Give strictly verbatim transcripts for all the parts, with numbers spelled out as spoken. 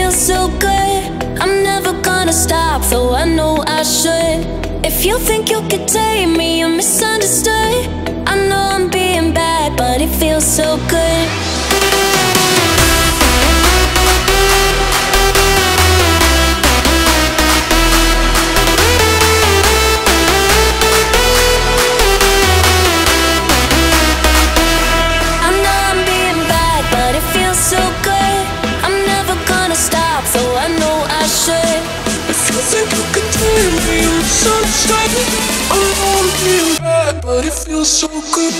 feels so good. I'm never gonna stop, though I know I should. If you think you could take me, you're misunderstood. I know I'm being bad, but it feels so good. I know I'm being bad, but it feels so good.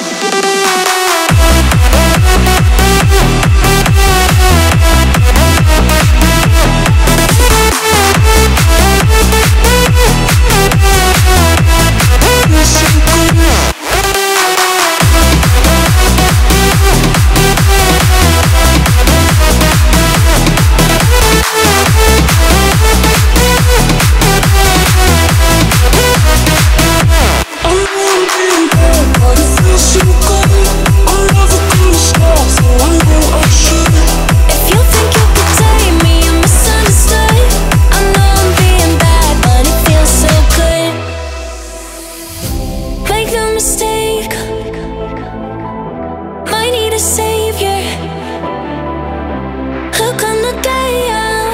Mistake, might need a savior. Hook on the dial,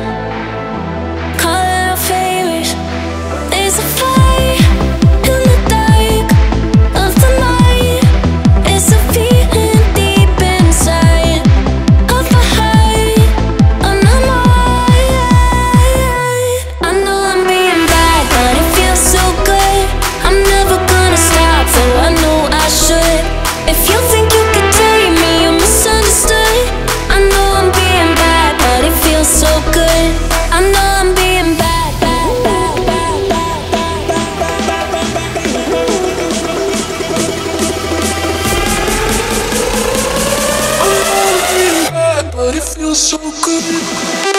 call it our favors. There's a fire in the dark of the night. It's a feeling deep inside of the heart of my mind. I know I'm being bad, but it feels so good. I'm never gonna stop, so I know I should. If you think you could take me, you're misunderstood. I know I'm being bad, but it feels so good. I know I'm being bad, bad, bad, bad, bad, bad, bad, I know I'm being bad, but it feels so good.